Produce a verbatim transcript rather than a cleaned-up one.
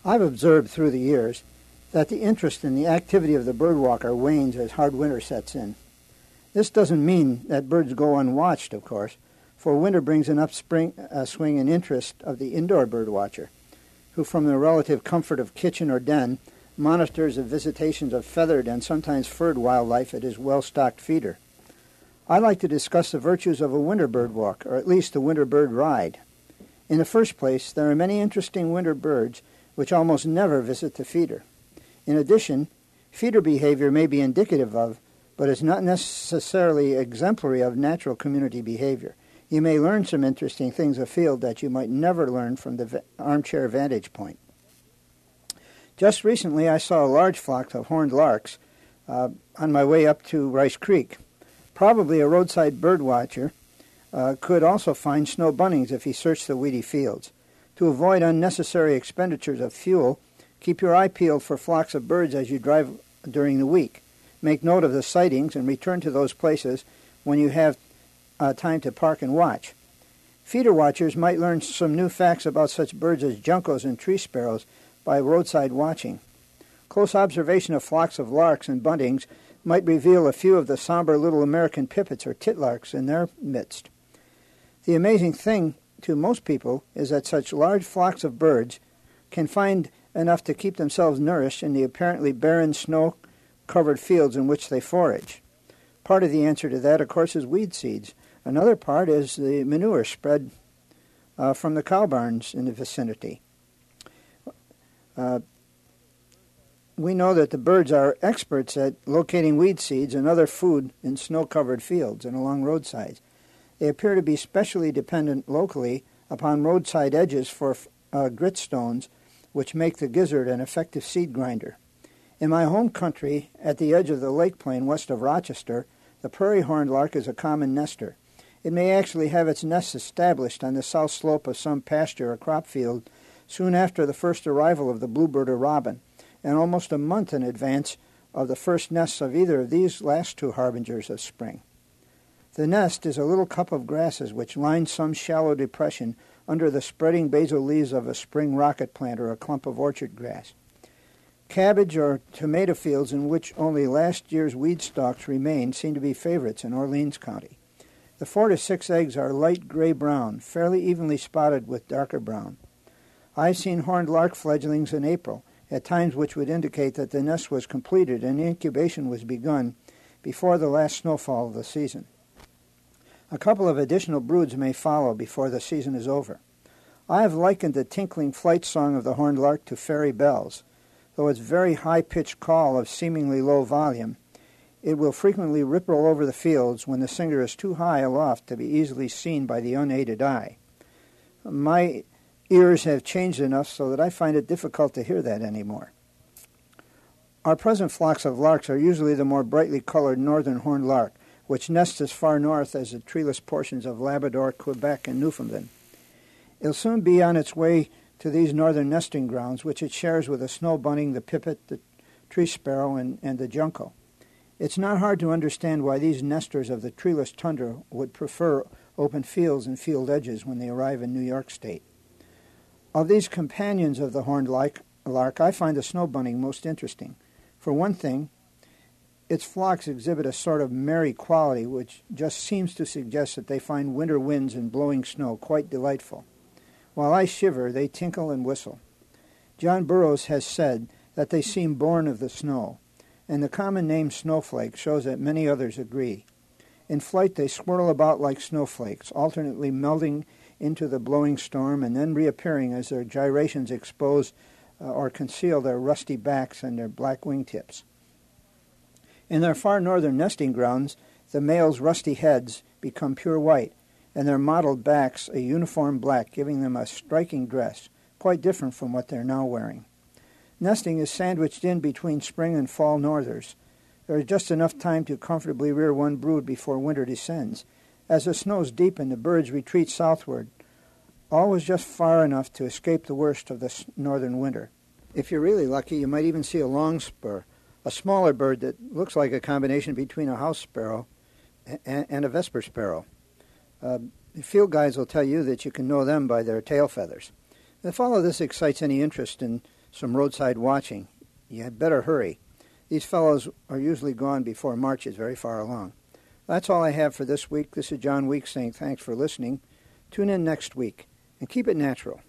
I've observed through the years that the interest in the activity of the birdwalker wanes as hard winter sets in. This doesn't mean that birds go unwatched, of course, for winter brings an upswing uh, swing in interest of the indoor birdwatcher, who from the relative comfort of kitchen or den monitors the visitations of feathered and sometimes furred wildlife at his well-stocked feeder. I like to discuss the virtues of a winter bird walk, or at least a winter bird ride. In the first place, there are many interesting winter birds which almost never visit the feeder. In addition, feeder behavior may be indicative of, but is not necessarily exemplary of, natural community behavior. You may learn some interesting things afield that you might never learn from the v- armchair vantage point. Just recently, I saw a large flock of horned larks uh, on my way up to Rice Creek. Probably a roadside bird watcher uh, could also find snow buntings if he searched the weedy fields. To avoid unnecessary expenditures of fuel, keep your eye peeled for flocks of birds as you drive during the week. Make note of the sightings and return to those places when you have uh, time to park and watch. Feeder watchers might learn some new facts about such birds as juncos and tree sparrows by roadside watching. Close observation of flocks of larks and buntings might reveal a few of the somber little American pipits or titlarks in their midst. The amazing thing to most people is that such large flocks of birds can find enough to keep themselves nourished in the apparently barren, snow-covered fields in which they forage. Part of the answer to that, of course, is weed seeds. Another part is the manure spread uh, from the cow barns in the vicinity. Uh, we know that the birds are experts at locating weed seeds and other food in snow-covered fields and along roadsides. They appear to be specially dependent locally upon roadside edges for uh, grit stones, which make the gizzard an effective seed grinder. In my home country, at the edge of the lake plain west of Rochester, the prairie horned lark is a common nester. It may actually have its nest established on the south slope of some pasture or crop field soon after the first arrival of the bluebird or robin, and almost a month in advance of the first nests of either of these last two harbingers of spring. The nest is a little cup of grasses which lines some shallow depression under the spreading basal leaves of a spring rocket plant or a clump of orchard grass. Cabbage or tomato fields in which only last year's weed stalks remain seem to be favorites in Orleans County. The four to six eggs are light gray-brown, fairly evenly spotted with darker brown. I've seen horned lark fledglings in April, at times which would indicate that the nest was completed and incubation was begun before the last snowfall of the season. A couple of additional broods may follow before the season is over. I have likened the tinkling flight song of the horned lark to fairy bells. Though its very high-pitched call of seemingly low volume, it will frequently ripple over the fields when the singer is too high aloft to be easily seen by the unaided eye. My ears have changed enough so that I find it difficult to hear that anymore. Our present flocks of larks are usually the more brightly colored northern horned lark, which nests as far north as the treeless portions of Labrador, Quebec, and Newfoundland. It'll soon be on its way to these northern nesting grounds, which it shares with the snow bunting, the pipit, the tree sparrow, and, and the junco. It's not hard to understand why these nesters of the treeless tundra would prefer open fields and field edges when they arrive in New York State. Of these companions of the horned lark, I find the snow bunting most interesting. For one thing, its flocks exhibit a sort of merry quality which just seems to suggest that they find winter winds and blowing snow quite delightful. While I shiver, they tinkle and whistle. John Burroughs has said that they seem born of the snow, and the common name snowflake shows that many others agree. In flight, they swirl about like snowflakes, alternately melting into the blowing storm and then reappearing as their gyrations expose uh, or conceal their rusty backs and their black wingtips. In their far northern nesting grounds, the males' rusty heads become pure white, and their mottled backs a uniform black, giving them a striking dress, quite different from what they're now wearing. Nesting is sandwiched in between spring and fall northers. There is just enough time to comfortably rear one brood before winter descends. As the snows deepen, the birds retreat southward, always just far enough to escape the worst of the northern winter. If you're really lucky, you might even see a longspur, a smaller bird that looks like a combination between a house sparrow and, and a vesper sparrow. Uh, field guides will tell you that you can know them by their tail feathers. If all of this excites any interest in some roadside watching. You had better hurry. These fellows are usually gone before March is very far along. That's all I have for this week. This is John Weeks saying thanks for listening. Tune in next week and keep it natural.